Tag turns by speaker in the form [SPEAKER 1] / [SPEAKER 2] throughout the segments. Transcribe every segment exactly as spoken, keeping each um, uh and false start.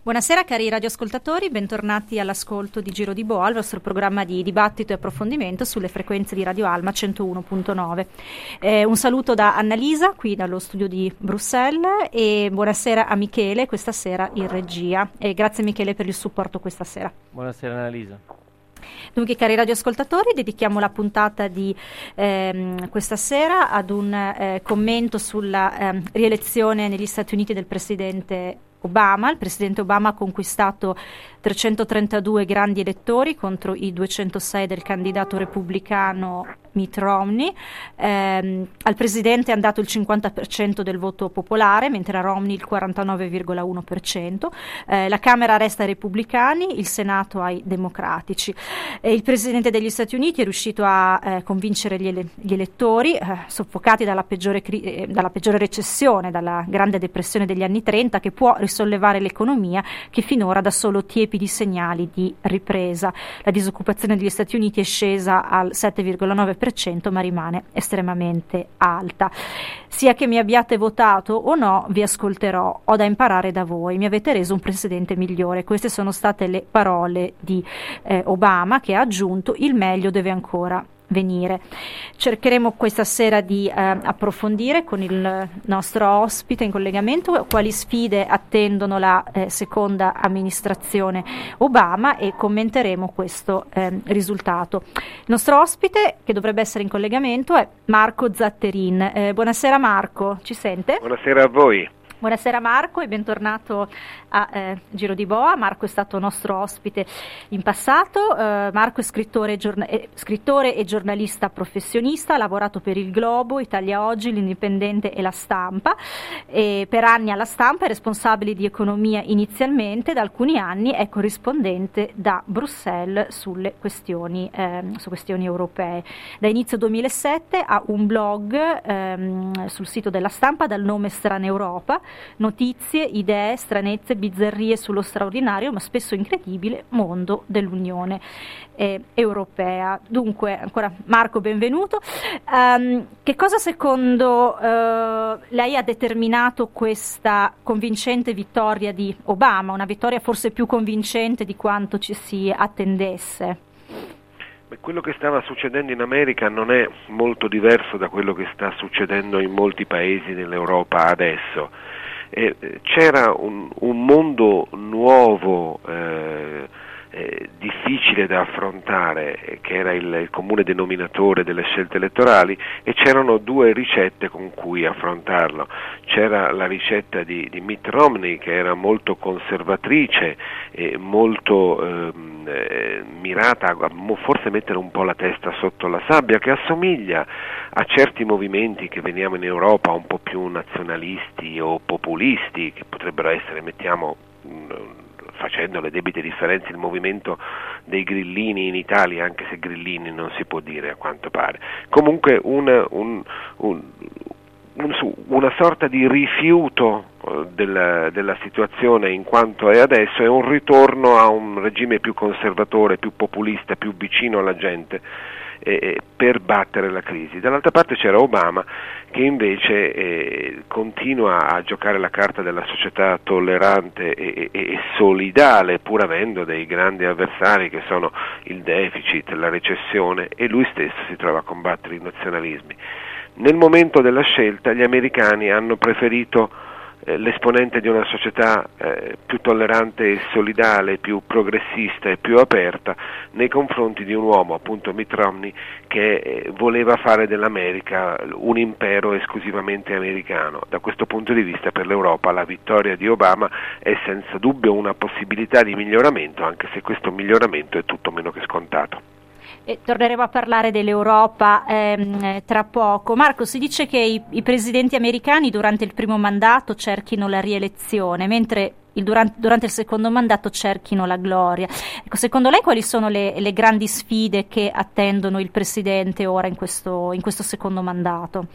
[SPEAKER 1] Buonasera cari radioascoltatori, bentornati all'ascolto di Giro di Boa, il vostro programma di dibattito e approfondimento sulle frequenze di Radio Alma centouno virgola nove. Eh, un saluto da Annalisa, qui dallo studio di Bruxelles, e buonasera a Michele, questa sera in regia. E grazie Michele per il supporto questa sera.
[SPEAKER 2] Buonasera Annalisa.
[SPEAKER 1] Dunque, cari radioascoltatori, dedichiamo la puntata di ehm, questa sera ad un eh, commento sulla ehm, rielezione negli Stati Uniti del presidente Obama. Il presidente Obama ha conquistato trecentotrentadue grandi elettori contro i duecentosei del candidato repubblicano Mitt Romney. Eh, al presidente è andato il cinquanta per cento del voto popolare, mentre a Romney il quarantanove virgola uno per cento. Eh, la Camera resta ai repubblicani, il Senato ai democratici. Eh, il presidente degli Stati Uniti è riuscito a eh, convincere gli, ele- gli elettori, eh, soffocati dalla peggiore, cri- eh, dalla peggiore recessione, dalla grande depressione degli anni trenta, che può risollevare l'economia che finora dà solo tiepidi segnali di ripresa. La disoccupazione degli Stati Uniti è scesa al sette virgola nove per cento, ma rimane estremamente alta. Sia che mi abbiate votato o no, vi ascolterò, ho da imparare da voi, mi avete reso un presidente migliore. Queste sono state le parole di eh, Obama, che ha aggiunto: il meglio deve ancora venire. Cercheremo questa sera di eh, approfondire con il nostro ospite in collegamento quali sfide attendono la eh, seconda amministrazione Obama e commenteremo questo eh, risultato. Il nostro ospite, che dovrebbe essere in collegamento, è Marco Zatterin. Eh, buonasera Marco, ci sente?
[SPEAKER 3] Buonasera a voi.
[SPEAKER 1] Buonasera Marco e bentornato a eh, Giro di Boa. Marco è stato nostro ospite in passato. Eh, Marco è scrittore e, giorna- è scrittore e giornalista professionista, ha lavorato per Il Globo, Italia Oggi, L'Indipendente e La Stampa. E per anni alla Stampa è responsabile di economia inizialmente, da alcuni anni è corrispondente da Bruxelles sulle questioni, eh, su questioni europee. Da inizio duemilasette ha un blog ehm, sul sito della Stampa dal nome Strana Europa. Notizie, idee, stranezze, bizzarrie sullo straordinario ma spesso incredibile mondo dell'Unione eh, Europea. Dunque, ancora Marco, benvenuto. Um, che cosa secondo uh, lei ha determinato questa convincente vittoria di Obama? Una vittoria forse più convincente di quanto ci si attendesse?
[SPEAKER 3] Quello che stava succedendo in America non è molto diverso da quello che sta succedendo in molti paesi dell'Europa adesso. Eh, c'era un, un mondo nuovo, eh, eh, difficile da affrontare, eh, che era il, il comune denominatore delle scelte elettorali, e c'erano due ricette con cui affrontarlo. C'era la ricetta di, di Mitt Romney, che era molto conservatrice e molto ehm, eh, mirata a forse mettere un po' la testa sotto la sabbia, che assomiglia a certi movimenti che vediamo in Europa un po' più nazionalisti o populisti, che potrebbero essere, mettiamo, facendo le debite differenze, il movimento dei grillini in Italia, anche se grillini non si può dire a quanto pare. Comunque un, un, un, un, una sorta di rifiuto della, della situazione in quanto è adesso, è un ritorno a un regime più conservatore, più populista, più vicino alla gente, eh, per battere la crisi. Dall'altra parte c'era Obama, che invece eh, continua a giocare la carta della società tollerante e, e, e solidale, pur avendo dei grandi avversari che sono il deficit, la recessione, e lui stesso si trova a combattere i nazionalismi. Nel momento della scelta gli americani hanno preferito eh, l'esponente di una società eh, più tollerante e solidale, più progressista e più aperta nei confronti di un uomo, appunto Mitt Romney, che eh, voleva fare dell'America un impero esclusivamente americano. Da questo punto di vista per l'Europa la vittoria di Obama è senza dubbio una possibilità di miglioramento, anche se questo miglioramento è tutto meno che scontato.
[SPEAKER 1] E torneremo a parlare dell'Europa ehm, tra poco. Marco, si dice che i, i presidenti americani durante il primo mandato cerchino la rielezione, mentre il durante, durante il secondo mandato cerchino la gloria. Ecco, secondo lei quali sono le, le grandi sfide che attendono il presidente ora in questo, in questo secondo mandato?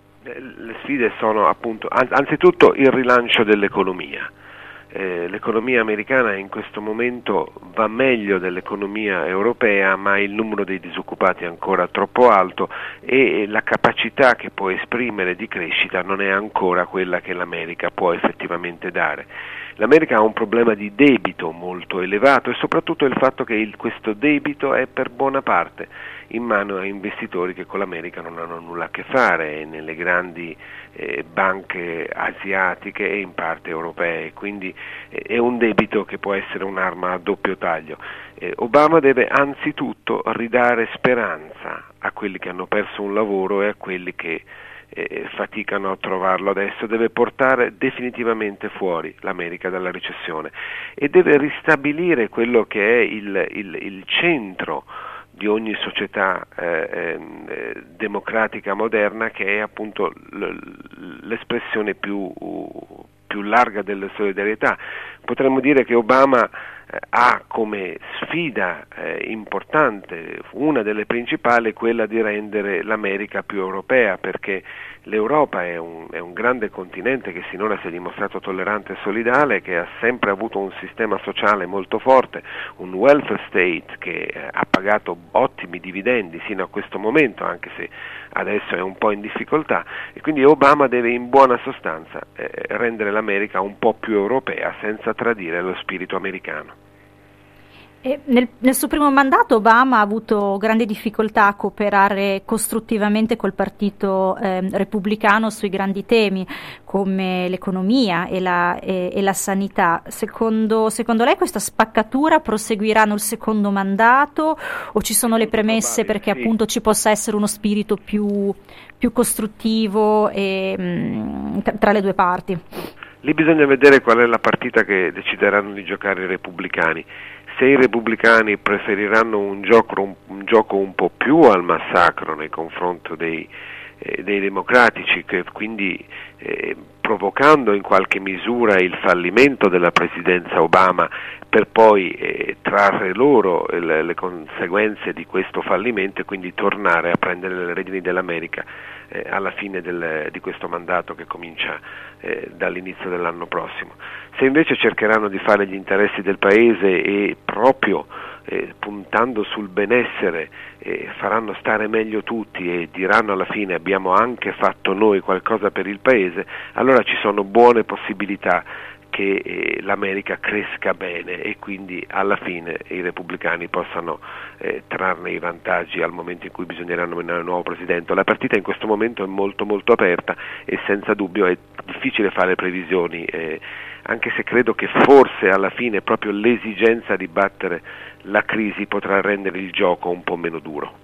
[SPEAKER 3] Le sfide sono appunto, anzitutto il rilancio dell'economia. Eh, l'economia americana in questo momento va meglio dell'economia europea, ma il numero dei disoccupati è ancora troppo alto e la capacità che può esprimere di crescita non è ancora quella che l'America può effettivamente dare. L'America ha un problema di debito molto elevato e soprattutto il fatto che il, questo debito è per buona parte in mano a investitori che con l'America non hanno nulla a che fare, nelle grandi eh, banche asiatiche e in parte europee, quindi eh, è un debito che può essere un'arma a doppio taglio. Eh, Obama deve anzitutto ridare speranza a quelli che hanno perso un lavoro e a quelli che eh, faticano a trovarlo adesso, deve portare definitivamente fuori l'America dalla recessione e deve ristabilire quello che è il, il, il centro di ogni società eh, eh, democratica moderna, che è appunto l- l'espressione più, più larga della solidarietà. Potremmo dire che Obama eh, ha come sfida eh, importante, una delle principali, quella di rendere l'America più europea, perché l'Europa è un, è un grande continente che sinora si è dimostrato tollerante e solidale, che ha sempre avuto un sistema sociale molto forte, un welfare state che eh, ha pagato ottimi dividendi sino a questo momento, anche se adesso è un po' in difficoltà, e quindi Obama deve in buona sostanza eh, rendere l'America un po' più europea senza tradire lo spirito americano.
[SPEAKER 1] E nel, nel suo primo mandato Obama ha avuto grandi difficoltà a cooperare costruttivamente col partito eh, repubblicano sui grandi temi come l'economia e la, e, e la sanità. Secondo, secondo lei questa spaccatura proseguirà nel secondo mandato o ci sono le premesse
[SPEAKER 3] probabile,
[SPEAKER 1] perché
[SPEAKER 3] sì.
[SPEAKER 1] appunto ci possa essere uno spirito più, più costruttivo e, mh, tra, tra le due parti?
[SPEAKER 3] Lì bisogna vedere qual è la partita che decideranno di giocare i repubblicani. Se i repubblicani preferiranno un gioco un, un gioco un po' più al massacro nei confronti dei, eh, dei democratici, che quindi eh, provocando in qualche misura il fallimento della presidenza Obama per poi eh, trarre loro le, le conseguenze di questo fallimento e quindi tornare a prendere le redini dell'America eh, alla fine del, di questo mandato che comincia eh, dall'inizio dell'anno prossimo. Se invece cercheranno di fare gli interessi del paese e proprio eh, puntando sul benessere eh, faranno stare meglio tutti e diranno alla fine abbiamo anche fatto noi qualcosa per il paese, allora ci sono buone possibilità che eh, l'America cresca bene e quindi alla fine i repubblicani possano eh, trarne i vantaggi al momento in cui bisognerà nominare un nuovo presidente. La partita in questo momento è molto molto aperta e senza dubbio è difficile fare previsioni, eh, anche se credo che forse alla fine proprio l'esigenza di battere la crisi potrà rendere il gioco un po' meno duro.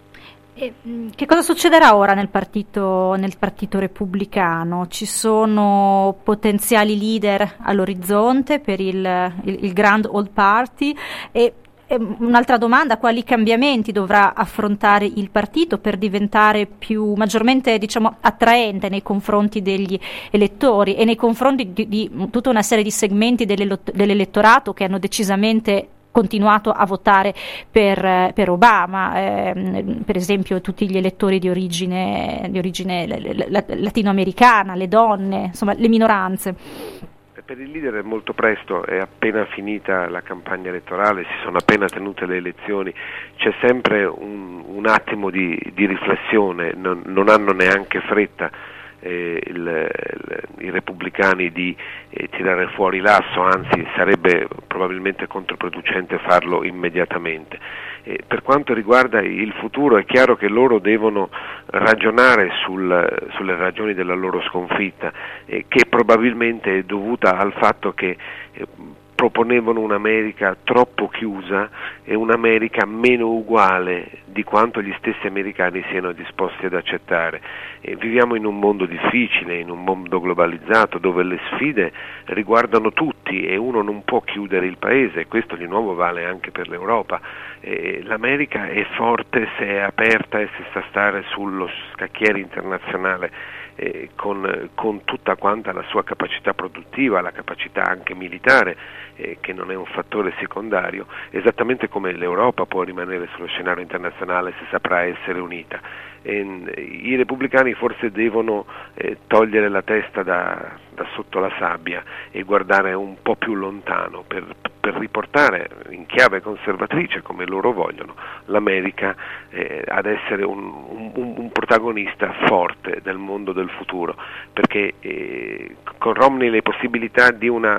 [SPEAKER 1] E, che cosa succederà ora nel partito, nel partito repubblicano? Ci sono potenziali leader all'orizzonte per il, il, il Grand Old Party e, e un'altra domanda, quali cambiamenti dovrà affrontare il partito per diventare più maggiormente diciamo attraente nei confronti degli elettori e nei confronti di, di tutta una serie di segmenti dell'elettorato che hanno decisamente continuato a votare per, per Obama, eh, per esempio tutti gli elettori di origine, di origine latinoamericana, le donne, insomma le minoranze.
[SPEAKER 3] Per il leader è molto presto, è appena finita la campagna elettorale, si sono appena tenute le elezioni, c'è sempre un, un attimo di, di riflessione, non, non hanno neanche fretta Eh, il, il, i repubblicani di eh, tirare fuori l'asso, anzi sarebbe probabilmente controproducente farlo immediatamente. Eh, per quanto riguarda il futuro è chiaro che loro devono ragionare sul, sulle ragioni della loro sconfitta, eh, che probabilmente è dovuta al fatto che eh, proponevano un'America troppo chiusa e un'America meno uguale di quanto gli stessi americani siano disposti ad accettare. E viviamo in un mondo difficile, in un mondo globalizzato dove le sfide riguardano tutti e uno non può chiudere il paese, e questo di nuovo vale anche per l'Europa. E l'America è forte se è aperta e se sa stare sullo scacchiere internazionale eh, con, con tutta quanta la sua capacità produttiva, la capacità anche militare, eh, che non è un fattore secondario, esattamente come l'Europa può rimanere sullo scenario internazionale se saprà essere unita. E, i repubblicani forse devono eh, togliere la testa da, da sotto la sabbia e guardare un po' più lontano per, per riportare in chiave conservatrice, come loro vogliono, l'America eh, ad essere un, un, un protagonista forte del mondo del futuro, perché eh, con Romney le possibilità di una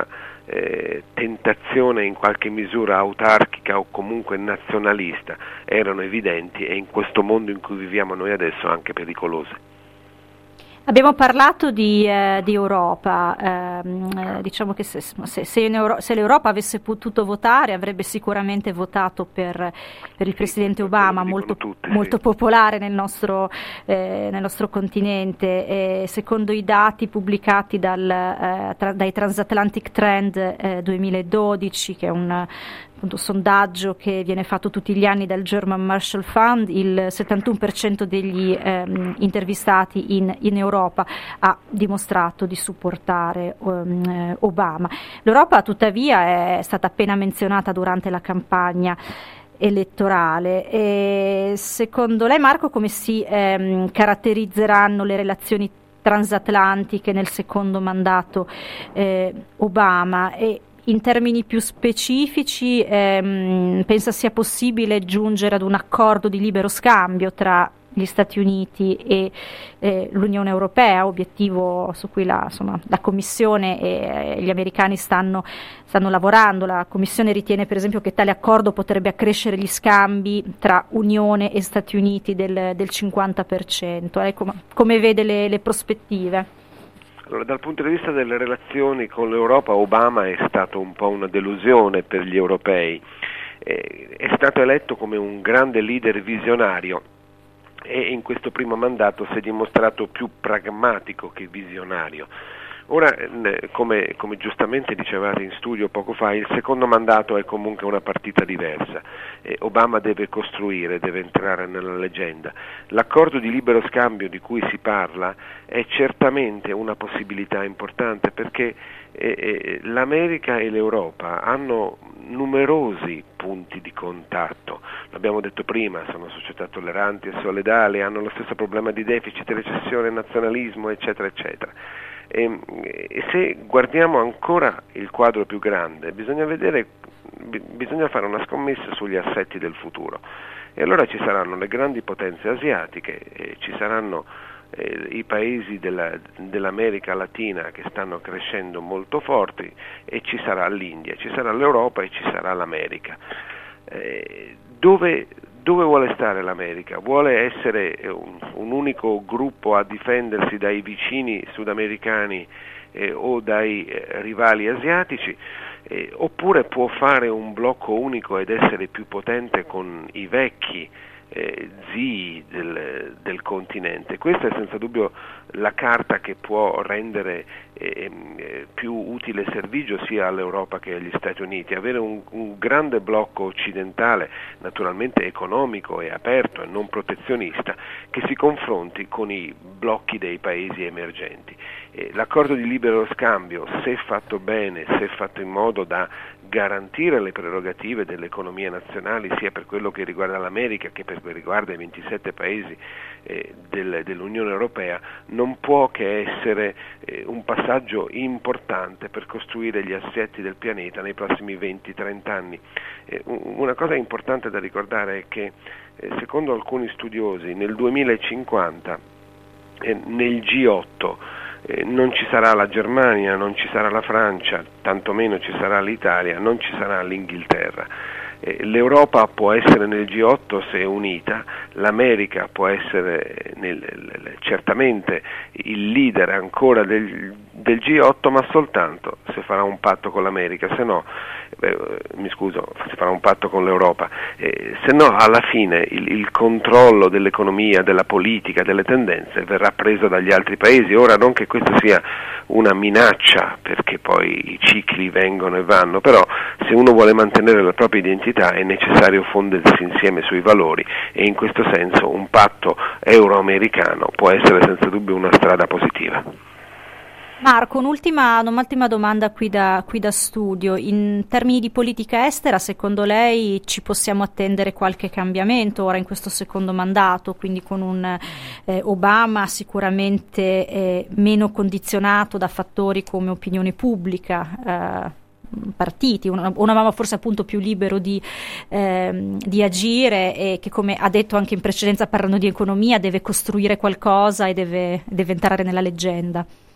[SPEAKER 3] eh, tentazione in qualche misura autarchica o comunque nazionalista erano evidenti e in questo mondo in cui viviamo noi adesso anche pericolose.
[SPEAKER 1] Abbiamo parlato di, eh, di Europa, eh, diciamo che se, se, se, in Euro- se l'Europa avesse potuto votare avrebbe sicuramente votato per, per il presidente Obama, molto,
[SPEAKER 3] tutti,
[SPEAKER 1] molto
[SPEAKER 3] sì.
[SPEAKER 1] popolare nel nostro, eh, nel nostro continente. E secondo i dati pubblicati dal, eh, tra, dai Transatlantic Trend eh, duemiladodici, che è un appunto sondaggio che viene fatto tutti gli anni dal German Marshall Fund, il settantuno per cento degli ehm, intervistati in, in Europa ha dimostrato di supportare um, Obama. L'Europa tuttavia è stata appena menzionata durante la campagna elettorale. E secondo lei, Marco, come si ehm, caratterizzeranno le relazioni transatlantiche nel secondo mandato eh, Obama? E in termini più specifici, ehm, pensa sia possibile giungere ad un accordo di libero scambio tra gli Stati Uniti e eh, l'Unione Europea, obiettivo su cui la, insomma, la Commissione e eh, gli americani stanno, stanno lavorando. La Commissione ritiene per esempio che tale accordo potrebbe accrescere gli scambi tra Unione e Stati Uniti del, del cinquanta per cento. Lei com- come vede le, le prospettive?
[SPEAKER 3] Allora, dal punto di vista delle relazioni con l'Europa, Obama è stato un po' una delusione per gli europei. Eh, è stato eletto come un grande leader visionario e in questo primo mandato si è dimostrato più pragmatico che visionario. Ora, come, come giustamente dicevate in studio poco fa, il secondo mandato è comunque una partita diversa. Eh, Obama deve costruire, deve entrare nella leggenda. L'accordo di libero scambio di cui si parla è certamente una possibilità importante perché eh, eh, l'America e l'Europa hanno numerosi punti di contatto. L'abbiamo detto prima, sono società tolleranti e solidali, hanno lo stesso problema di deficit, recessione, nazionalismo, eccetera, eccetera. E, e se guardiamo ancora il quadro più grande, bisogna vedere, b- bisogna fare una scommessa sugli assetti del futuro. E allora ci saranno le grandi potenze asiatiche, e ci saranno eh, i paesi della, dell'America Latina che stanno crescendo molto forti, e ci sarà l'India, ci sarà l'Europa e ci sarà l'America. Eh, dove Dove vuole stare l'America? Vuole essere un, un unico gruppo a difendersi dai vicini sudamericani eh, o dai eh, rivali asiatici, eh, oppure può fare un blocco unico ed essere più potente con i vecchi eh, zii del, del continente? Questa è senza dubbio la carta che può rendere eh, eh, più utile servigio sia all'Europa che agli Stati Uniti. Avere un, un grande blocco occidentale, naturalmente economico e aperto e non protezionista, che si confronti con i blocchi dei paesi emergenti. Eh, l'accordo di libero scambio, se fatto bene, se fatto in modo da garantire le prerogative delle economie nazionali, sia per quello che riguarda l'America che per quello che riguarda i ventisette paesi eh, del, dell'Unione Europea, non può che essere eh, un passaggio importante per costruire gli assetti del pianeta nei prossimi venti trenta anni. Eh, una cosa importante da ricordare è che eh, secondo alcuni studiosi nel duemilacinquanta eh, nel G otto eh, non ci sarà la Germania, non ci sarà la Francia, tantomeno ci sarà l'Italia, non ci sarà l'Inghilterra. L'Europa può essere nel G otto se è unita, l'America può essere nel, certamente il leader ancora del, del G otto, ma soltanto se farà un patto con l'America, se no, beh, mi scuso, se farà un patto con l'Europa, eh, se no alla fine il, il controllo dell'economia, della politica, delle tendenze verrà preso dagli altri paesi. Ora, non che questo sia una minaccia, perché poi i cicli vengono e vanno, però se uno vuole mantenere la propria identità è necessario fondersi insieme sui valori, e in questo senso un patto euro-americano può essere senza dubbio una strada positiva.
[SPEAKER 1] Marco, un'ultima, un'ultima domanda qui da, qui da studio. In termini di politica estera, secondo lei ci possiamo attendere qualche cambiamento ora in questo secondo mandato, quindi con un eh, Obama sicuramente eh, meno condizionato da fattori come opinione pubblica, eh, partiti, un, un Obama forse appunto più libero di, ehm, di agire, e che, come ha detto anche in precedenza parlando di economia, deve costruire qualcosa e deve, deve entrare nella leggenda?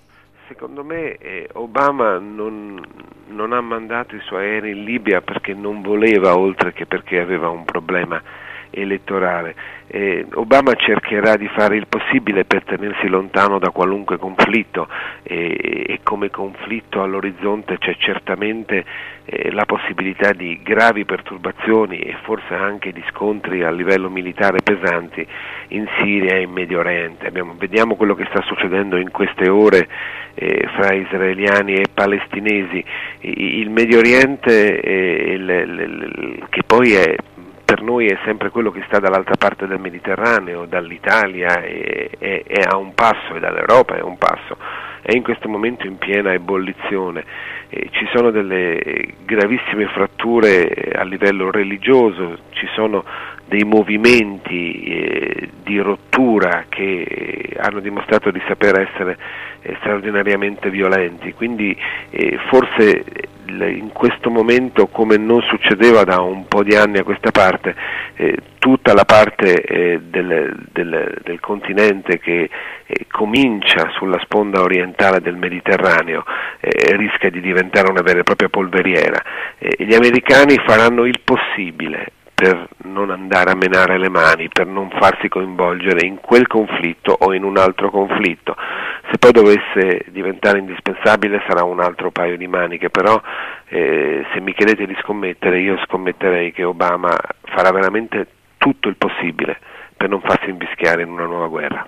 [SPEAKER 3] secondo me eh, Obama non, non ha mandato i suoi aerei in Libia perché non voleva, oltre che perché aveva un problema elettorale. Eh, Obama cercherà di fare il possibile per tenersi lontano da qualunque conflitto e, e come conflitto all'orizzonte c'è certamente eh, la possibilità di gravi perturbazioni e forse anche di scontri a livello militare pesanti in Siria e in Medio Oriente. Abbiamo, vediamo quello che sta succedendo in queste ore eh, fra israeliani e palestinesi. Il Medio Oriente eh, il, il, il, che poi è per noi è sempre quello che sta dall'altra parte del Mediterraneo, dall'Italia è, è, è a un passo e dall'Europa è a un passo, è in questo momento in piena ebollizione, eh, ci sono delle gravissime fratture a livello religioso, ci sono dei movimenti eh, di rottura che hanno dimostrato di saper essere eh, straordinariamente violenti, quindi eh, forse in questo momento, come non succedeva da un po' di anni a questa parte, eh, tutta la parte eh, del, del, del continente che eh, comincia sulla sponda orientale del Mediterraneo eh, rischia di diventare una vera e propria polveriera. Eh, gli americani faranno il possibile per non andare a menare le mani, per non farsi coinvolgere in quel conflitto o in un altro conflitto. Se poi dovesse diventare indispensabile sarà un altro paio di maniche, però eh, se mi chiedete di scommettere, io scommetterei che Obama farà veramente tutto il possibile per non farsi invischiare in una nuova guerra.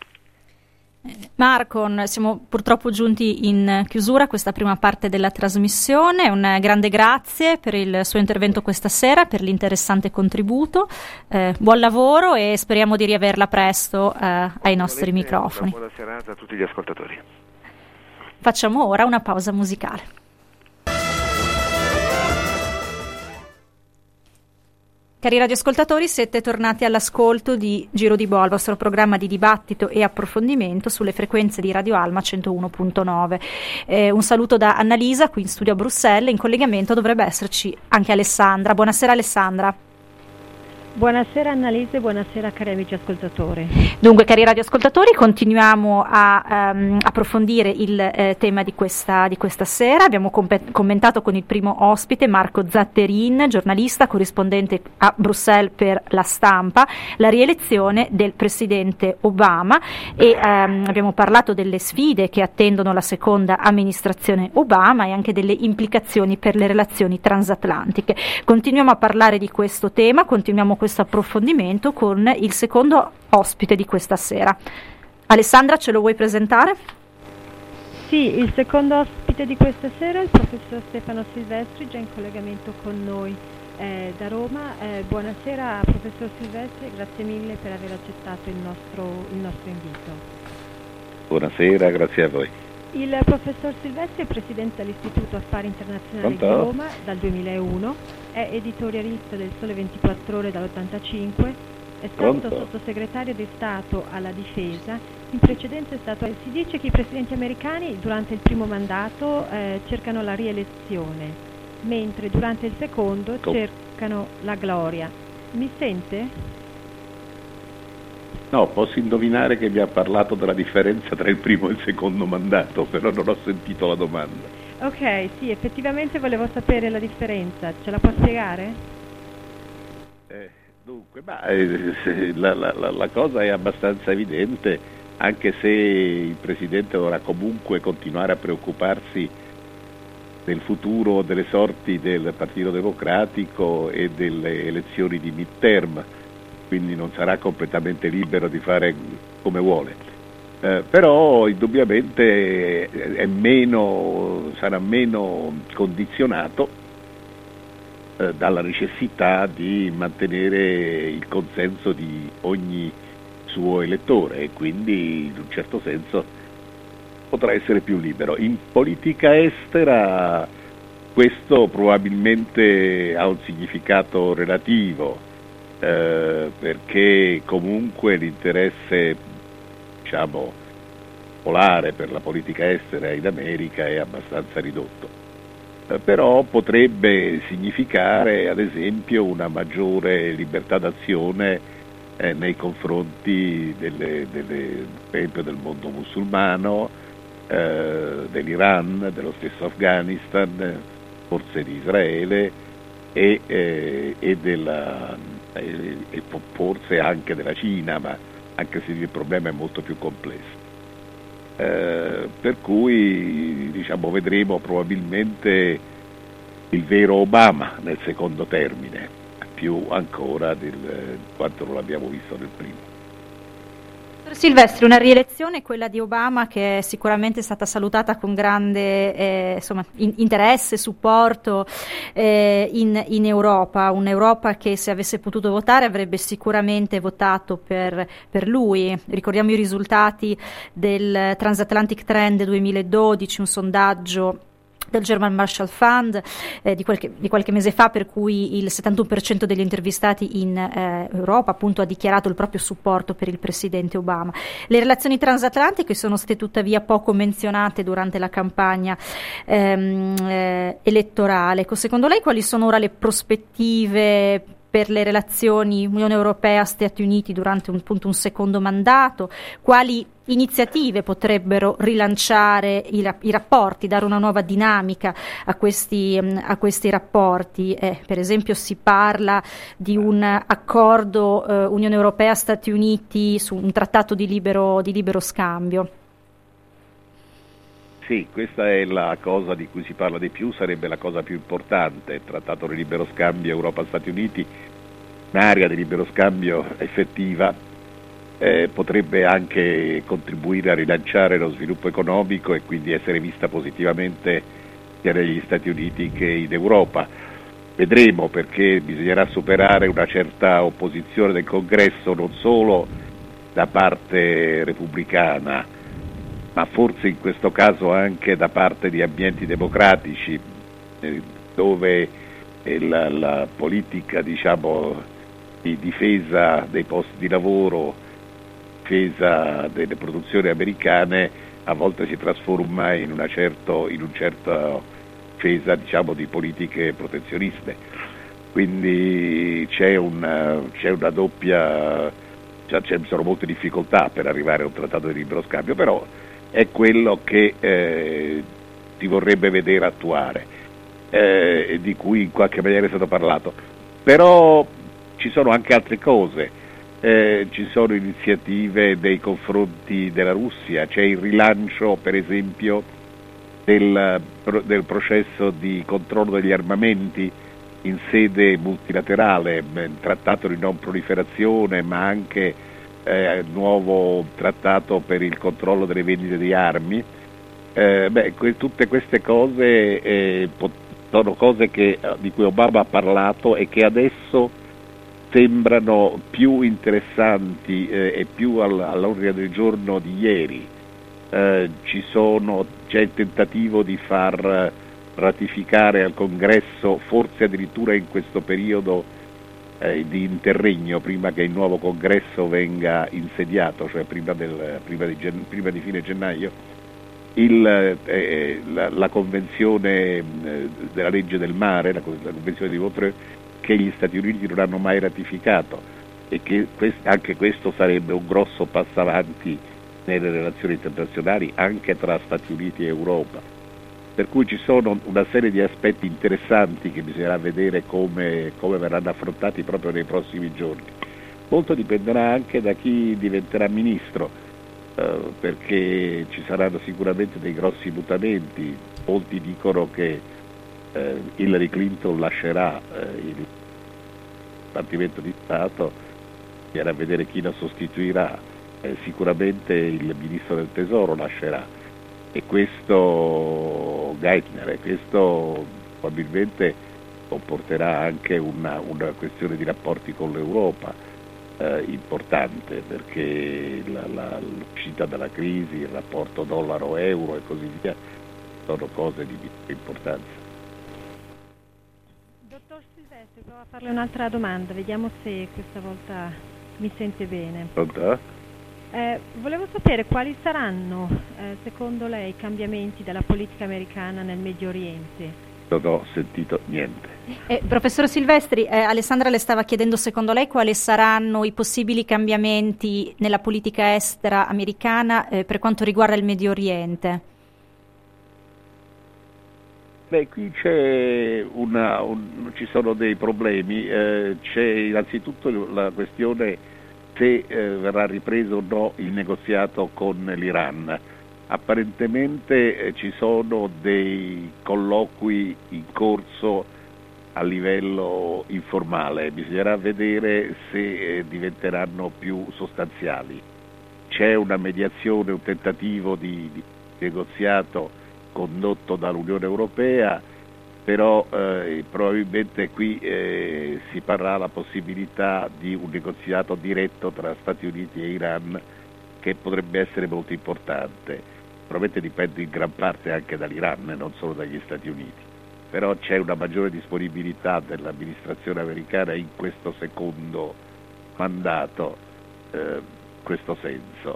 [SPEAKER 1] Marco, siamo purtroppo giunti in chiusura a questa prima parte della trasmissione. Un grande grazie per il suo intervento questa sera, per l'interessante contributo. Eh, buon lavoro e speriamo di riaverla presto eh, ai nostri microfoni.
[SPEAKER 3] Buona serata a tutti gli ascoltatori.
[SPEAKER 1] Facciamo ora una pausa musicale. Cari radioascoltatori, siete tornati all'ascolto di Giro di Boa, il vostro programma di dibattito e approfondimento sulle frequenze di Radio Alma centouno punto nove. Eh, un saluto da Annalisa, qui in studio a Bruxelles. In collegamento dovrebbe esserci anche Alessandra. Buonasera Alessandra.
[SPEAKER 2] Buonasera Annalisa e buonasera cari amici ascoltatori.
[SPEAKER 1] Dunque, cari radioascoltatori, continuiamo a um, approfondire il eh, tema di questa, di questa sera. Abbiamo comp- commentato con il primo ospite, Marco Zatterin, giornalista, corrispondente a Bruxelles per La Stampa, la rielezione del presidente Obama e um, abbiamo parlato delle sfide che attendono la seconda amministrazione Obama e anche delle implicazioni per le relazioni transatlantiche. Continuiamo a parlare di questo tema, continuiamo questo approfondimento con il secondo ospite di questa sera. Alessandra, ce lo vuoi presentare?
[SPEAKER 2] Sì, il secondo ospite di questa sera è il professor Stefano Silvestri, già in collegamento con noi eh, da Roma. Eh, buonasera professor Silvestri, grazie mille per aver accettato il nostro, il nostro invito.
[SPEAKER 4] Buonasera, grazie a voi.
[SPEAKER 2] Il professor Silvestri è presidente dell'Istituto Affari Internazionali
[SPEAKER 4] Pronto?
[SPEAKER 2] di Roma dal duemilauno, è editorialista del Sole ventiquattro Ore dall'ottantacinque, è stato
[SPEAKER 4] Pronto?
[SPEAKER 2] sottosegretario di Stato alla Difesa, in precedenza è stato... Si dice che i presidenti americani durante il primo mandato eh, cercano la rielezione, mentre durante il secondo
[SPEAKER 4] Com-
[SPEAKER 2] cercano la gloria. Mi sente?
[SPEAKER 4] No, posso indovinare che mi ha parlato della differenza tra il primo e il secondo mandato, però non ho sentito la domanda.
[SPEAKER 2] Ok, sì, effettivamente volevo sapere la differenza, ce la può spiegare?
[SPEAKER 4] Eh, dunque, ma, eh, se la, la, la, la cosa è abbastanza evidente, anche se il Presidente dovrà comunque continuare a preoccuparsi del futuro, delle sorti del Partito Democratico e delle elezioni di midterm, quindi non sarà completamente libero di fare come vuole. Eh, però indubbiamente è meno, sarà meno condizionato eh, dalla necessità di mantenere il consenso di ogni suo elettore e quindi in un certo senso potrà essere più libero. In politica estera questo probabilmente ha un significato relativo, Eh, perché comunque l'interesse, diciamo, polare per la politica estera in America è abbastanza ridotto, eh, però potrebbe significare ad esempio una maggiore libertà d'azione eh, nei confronti delle, delle, per esempio del mondo musulmano, eh, dell'Iran, dello stesso Afghanistan, forse di Israele e, eh, e, della, e, e forse anche della Cina, ma anche se il problema è molto più complesso. Eh, per cui diciamo, vedremo probabilmente il vero Obama nel secondo termine, più ancora del eh, quanto non l'abbiamo visto nel primo.
[SPEAKER 1] Silvestri, una rielezione, quella di Obama, che è sicuramente stata salutata con grande eh, insomma, in, interesse, supporto eh, in, in Europa, un'Europa che se avesse potuto votare avrebbe sicuramente votato per, per lui. Ricordiamo i risultati del Transatlantic Trend duemiladodici, un sondaggio del German Marshall Fund eh, di, qualche, di qualche mese fa, per cui il settantuno per cento degli intervistati in eh, Europa appunto ha dichiarato il proprio supporto per il presidente Obama. Le relazioni transatlantiche sono state tuttavia poco menzionate durante la campagna ehm, eh, elettorale. Secondo lei quali sono ora le prospettive per le relazioni Unione Europea-Stati Uniti durante un, appunto, un secondo mandato? Quali iniziative potrebbero rilanciare i, i rapporti, dare una nuova dinamica a questi, a questi rapporti? Eh, per esempio si parla di un accordo eh, Unione Europea-Stati Uniti su un trattato di libero, di libero scambio.
[SPEAKER 4] Sì, questa è la cosa di cui si parla di più, sarebbe la cosa più importante, il trattato di libero scambio Europa-Stati Uniti, un'area di libero scambio effettiva, eh, potrebbe anche contribuire a rilanciare lo sviluppo economico e quindi essere vista positivamente sia negli Stati Uniti che in Europa. Vedremo, perché bisognerà superare una certa opposizione del Congresso, non solo da parte repubblicana, ma forse in questo caso anche da parte di ambienti democratici, eh, dove eh, la, la politica, diciamo, di difesa dei posti di lavoro, difesa delle produzioni americane, a volte si trasforma in una certo, in un certo difesa, diciamo, di politiche protezioniste. Quindi c'è una, c'è una doppia, cioè, ci sono molte difficoltà per arrivare a un trattato di libero scambio, però è quello che eh, si vorrebbe vedere attuare, eh, di cui in qualche maniera è stato parlato. Però ci sono anche altre cose, eh, ci sono iniziative nei confronti della Russia, c'è il rilancio per esempio del, del processo di controllo degli armamenti in sede multilaterale, il trattato di non proliferazione, ma anche Eh, nuovo trattato per il controllo delle vendite di armi. Eh, beh, que- tutte queste cose eh, pot- sono cose che, di cui Obama ha parlato e che adesso sembrano più interessanti eh, e più all- all'ordine del giorno di ieri. Eh, ci sono, c'è il tentativo di far ratificare al Congresso, forse addirittura in questo periodo Eh, di interregno, prima che il nuovo congresso venga insediato, cioè prima, del, prima, di, gen, prima di fine gennaio, il, eh, la, la convenzione eh, della legge del mare, la, la convenzione di Montreux, che gli Stati Uniti non hanno mai ratificato, e che quest, anche questo sarebbe un grosso passo avanti nelle relazioni internazionali anche tra Stati Uniti e Europa. Per cui ci sono una serie di aspetti interessanti che bisognerà vedere come, come verranno affrontati proprio nei prossimi giorni. Molto dipenderà anche da chi diventerà ministro, eh, perché ci saranno sicuramente dei grossi mutamenti. Molti dicono che eh, Hillary Clinton lascerà eh, il Dipartimento di Stato, bisognerà vedere chi la sostituirà, eh, sicuramente il Ministro del Tesoro lascerà. E questo Geithner, e questo probabilmente comporterà anche una, una questione di rapporti con l'Europa eh, importante, perché la, la, l'uscita dalla crisi, il rapporto dollaro-euro e così via sono cose di importanza.
[SPEAKER 2] Dottor Silvestri, provo a farle un'altra domanda, vediamo se questa volta mi sente bene.
[SPEAKER 4] Pronto?
[SPEAKER 2] Eh, volevo sapere quali saranno, eh, secondo lei, i cambiamenti della politica americana nel Medio Oriente.
[SPEAKER 4] Non ho sentito niente.
[SPEAKER 1] Eh, professor Silvestri, eh, Alessandra le stava chiedendo secondo lei quali saranno i possibili cambiamenti nella politica estera americana eh, per quanto riguarda il Medio Oriente.
[SPEAKER 4] Beh, qui c'è una, un, ci sono dei problemi, eh, c'è innanzitutto la questione se eh, verrà ripreso o no il negoziato con l'Iran. Apparentemente eh, ci sono dei colloqui in corso a livello informale, bisognerà vedere se eh, diventeranno più sostanziali. C'è una mediazione, un tentativo di, di negoziato condotto dall'Unione Europea, però eh, probabilmente qui eh, si parrà la possibilità di un negoziato diretto tra Stati Uniti e Iran che potrebbe essere molto importante. Probabilmente dipende in gran parte anche dall'Iran e non solo dagli Stati Uniti, però c'è una maggiore disponibilità dell'amministrazione americana in questo secondo mandato, eh, in questo senso.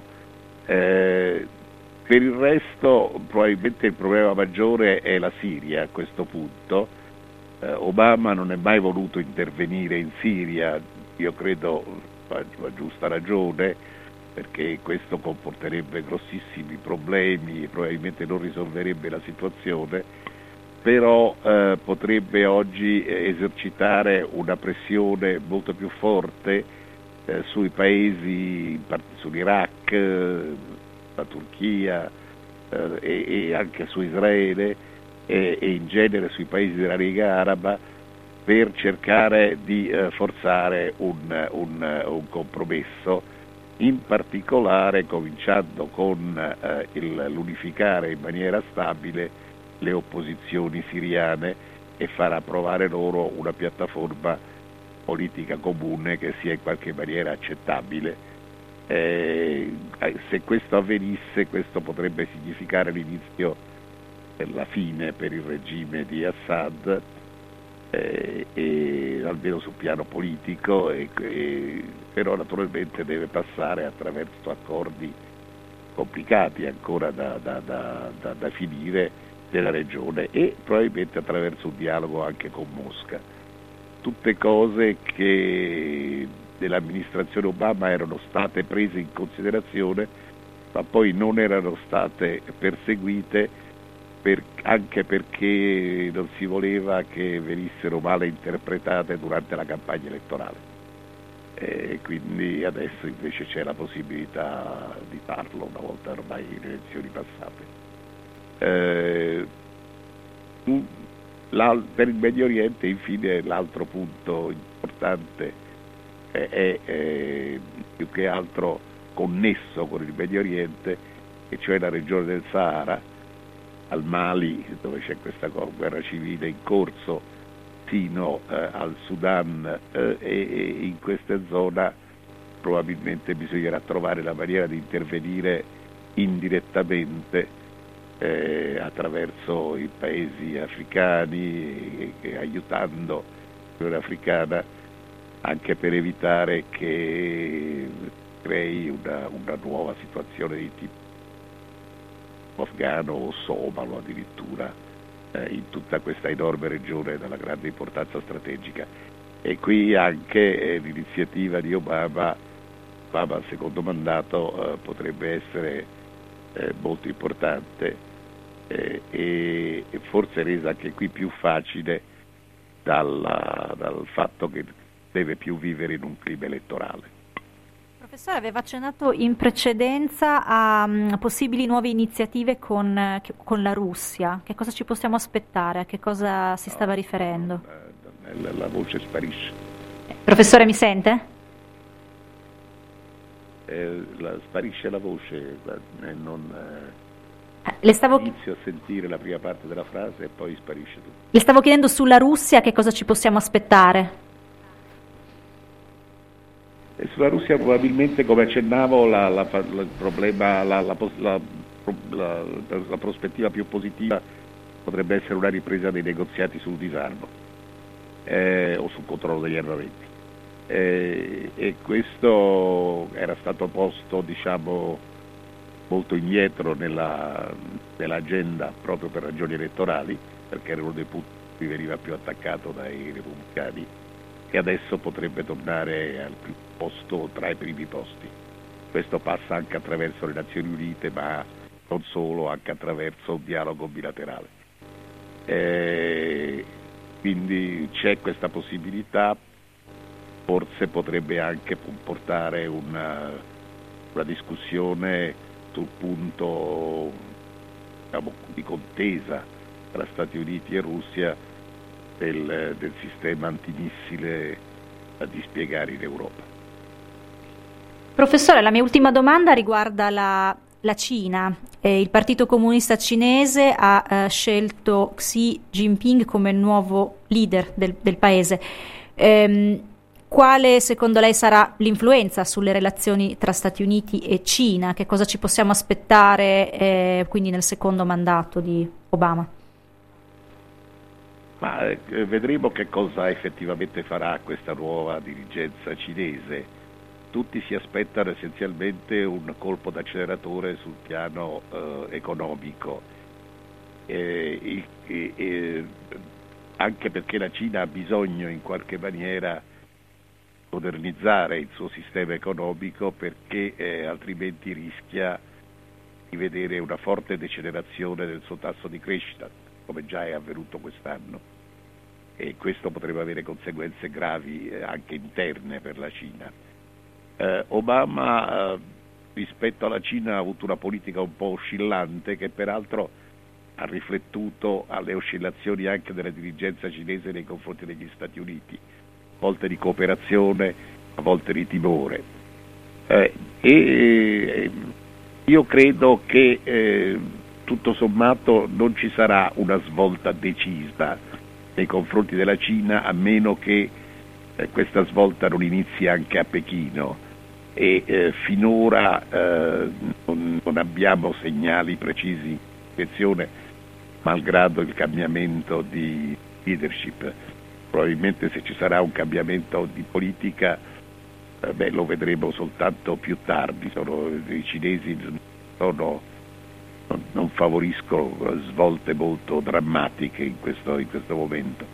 [SPEAKER 4] Eh, Per il resto probabilmente il problema maggiore è la Siria a questo punto. Eh, Obama non è mai voluto intervenire in Siria, io credo a, a giusta ragione, perché questo comporterebbe grossissimi problemi e probabilmente non risolverebbe la situazione, però eh, potrebbe oggi esercitare una pressione molto più forte eh, sui paesi, sull'Iraq, la Turchia eh, e, e anche su Israele e, e in genere sui paesi della Lega Araba per cercare di eh, forzare un, un, un compromesso, in particolare cominciando con eh, il, l'unificare in maniera stabile le opposizioni siriane e far approvare loro una piattaforma politica comune che sia in qualche maniera accettabile. Eh, se questo avvenisse, questo potrebbe significare l'inizio della fine per il regime di Assad, eh, e, almeno sul piano politico, e, e, però naturalmente deve passare attraverso accordi complicati ancora da, da, da, da, da finire nella regione e probabilmente attraverso un dialogo anche con Mosca. Tutte cose che dell'amministrazione Obama erano state prese in considerazione, ma poi non erano state perseguite per, anche perché non si voleva che venissero male interpretate durante la campagna elettorale. E quindi adesso invece c'è la possibilità di farlo una volta ormai le elezioni passate. Eh, per il Medio Oriente infine l'altro punto importante è, è, è più che altro connesso con il Medio Oriente, e cioè la regione del Sahara, al Mali, dove c'è questa guerra civile in corso, fino eh, al Sudan, eh, e, e in questa zona probabilmente bisognerà trovare la maniera di intervenire indirettamente eh, attraverso i paesi africani e, e aiutando l'Unione Africana, anche per evitare che crei una, una nuova situazione di tipo afgano o somalo addirittura eh, in tutta questa enorme regione dalla grande importanza strategica. E qui anche eh, l'iniziativa di Obama, Obama al secondo mandato eh, potrebbe essere eh, molto importante eh, e, e forse resa anche qui più facile dalla, dal fatto che deve più vivere in un clima elettorale.
[SPEAKER 1] Professore, aveva accennato in precedenza a um, possibili nuove iniziative con, eh, con la Russia. Che cosa ci possiamo aspettare? A che cosa si stava no, riferendo?
[SPEAKER 4] No, la, la voce sparisce.
[SPEAKER 1] Eh, professore, mi sente?
[SPEAKER 4] Eh, la, sparisce la voce, eh, non... Eh,
[SPEAKER 1] Le stavo...
[SPEAKER 4] Inizio a sentire la prima parte della frase e poi sparisce tutto.
[SPEAKER 1] Le stavo chiedendo sulla Russia che cosa ci possiamo aspettare.
[SPEAKER 4] E sulla Russia probabilmente, come accennavo, la, la, la, il problema, la, la, la, la, la prospettiva più positiva potrebbe essere una ripresa dei negoziati sul disarmo eh, o sul controllo degli armamenti. Eh, e questo era stato posto, diciamo, molto indietro nella, nell'agenda proprio per ragioni elettorali, perché era uno dei punti che veniva più attaccato dai repubblicani, e adesso potrebbe tornare al primo posto, tra i primi posti. Questo passa anche attraverso le Nazioni Unite, ma non solo, anche attraverso un dialogo bilaterale. Eh, quindi c'è questa possibilità, forse potrebbe anche portare una, una discussione sul punto, diciamo, di contesa tra Stati Uniti e Russia del, del sistema antimissile da dispiegare in Europa.
[SPEAKER 1] Professore, la mia ultima domanda riguarda la, la Cina. Eh, il Partito Comunista Cinese ha eh, scelto Xi Jinping come nuovo leader del, del paese. Ehm, quale secondo lei sarà l'influenza sulle relazioni tra Stati Uniti e Cina? Che cosa ci possiamo aspettare eh, quindi nel secondo mandato di Obama?
[SPEAKER 4] Ma eh, vedremo che cosa effettivamente farà questa nuova dirigenza cinese. Tutti si aspettano essenzialmente un colpo d'acceleratore sul piano eh, economico, eh, eh, eh, anche perché la Cina ha bisogno in qualche maniera modernizzare il suo sistema economico, perché eh, altrimenti rischia di vedere una forte decelerazione del suo tasso di crescita, come già è avvenuto quest'anno, e questo potrebbe avere conseguenze gravi eh, anche interne per la Cina. Eh, Obama eh, rispetto alla Cina ha avuto una politica un po' oscillante, che peraltro ha riflettuto alle oscillazioni anche della dirigenza cinese nei confronti degli Stati Uniti, a volte di cooperazione, a volte di timore. Eh, e io credo che eh, tutto sommato non ci sarà una svolta decisa nei confronti della Cina, a meno che eh, questa svolta non inizi anche a Pechino, e eh, finora eh, non, non abbiamo segnali precisi in direzione, malgrado il cambiamento di leadership. Probabilmente se ci sarà un cambiamento di politica eh, beh, lo vedremo soltanto più tardi. Sono, i cinesi sono, non, non favoriscono svolte molto drammatiche in questo, in questo momento.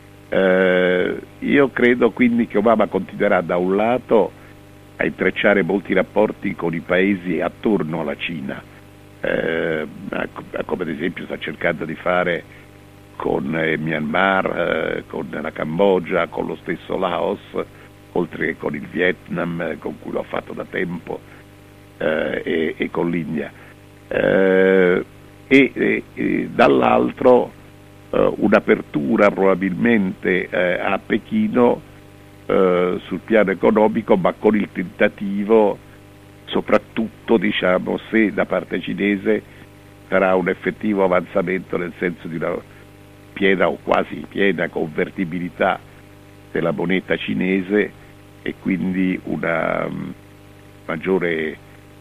[SPEAKER 4] Eh, io credo quindi che Obama continuerà da un lato a intrecciare molti rapporti con i paesi attorno alla Cina, eh, come ad esempio sta cercando di fare con eh, Myanmar, eh, con la Cambogia, con lo stesso Laos, oltre che con il Vietnam, eh, con cui lo ha fatto da tempo, eh, e, e con l'India. Eh, e, e, e dall'altro eh, un'apertura probabilmente eh, a Pechino eh, sul piano economico, ma con il tentativo, soprattutto diciamo se da parte cinese sarà un effettivo avanzamento nel senso di una piena o quasi piena convertibilità della moneta cinese, e quindi un maggiore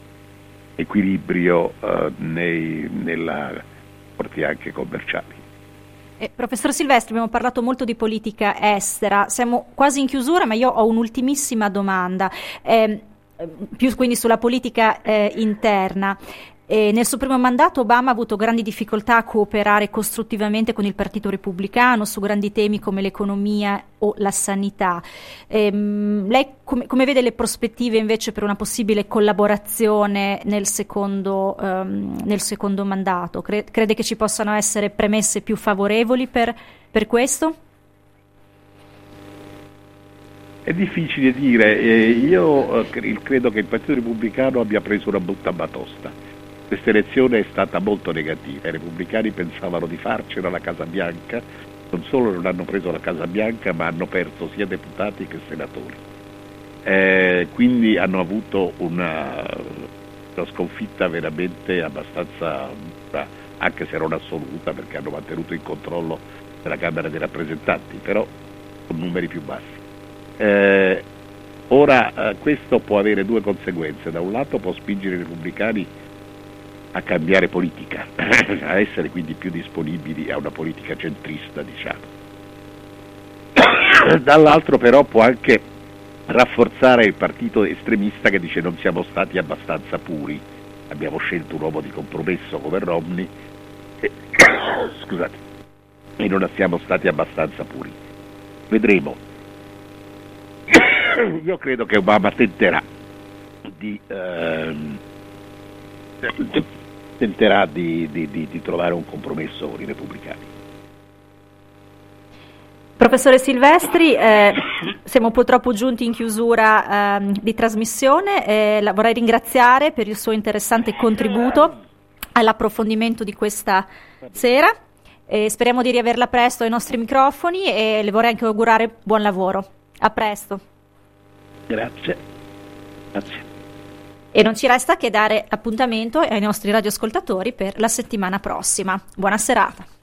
[SPEAKER 4] equilibrio eh, nei nella rapporti anche commerciali.
[SPEAKER 1] Eh, professor Silvestri, abbiamo parlato molto di politica estera, siamo quasi in chiusura, ma io ho un'ultimissima domanda, eh, più quindi sulla politica eh, interna. E nel suo primo mandato Obama ha avuto grandi difficoltà a cooperare costruttivamente con il Partito Repubblicano su grandi temi come l'economia o la sanità. Ehm, lei come, come vede le prospettive invece per una possibile collaborazione nel secondo, um, nel secondo mandato? Cre- crede che ci possano essere premesse più favorevoli per, per questo?
[SPEAKER 4] È difficile dire, eh, io eh, credo che il Partito Repubblicano abbia preso una brutta batosta. Questa elezione è stata molto negativa, i repubblicani pensavano di farcela alla Casa Bianca, non solo non hanno preso la Casa Bianca, ma hanno perso sia deputati che senatori. Eh, quindi hanno avuto una, una sconfitta veramente abbastanza, anche se non assoluta, perché hanno mantenuto il controllo della Camera dei rappresentanti, però con numeri più bassi. Eh, ora eh, questo può avere due conseguenze: da un lato può spingere i repubblicani a cambiare politica, a essere quindi più disponibili a una politica centrista, diciamo. Dall'altro però può anche rafforzare il partito estremista che dice non siamo stati abbastanza puri, abbiamo scelto un uomo di compromesso come Romney e, scusate, e non siamo stati abbastanza puri. Vedremo. Io credo che Obama tenterà di ehm, tenterà di, di, di, di trovare un compromesso con i repubblicani.
[SPEAKER 1] Professore Silvestri, eh, siamo purtroppo giunti in chiusura eh, di trasmissione. Eh, la vorrei ringraziare per il suo interessante contributo all'approfondimento di questa sera. E speriamo di riaverla presto ai nostri microfoni e le vorrei anche augurare buon lavoro. A presto.
[SPEAKER 4] Grazie. Grazie.
[SPEAKER 1] E non ci resta che dare appuntamento ai nostri radioascoltatori per la settimana prossima. Buona serata.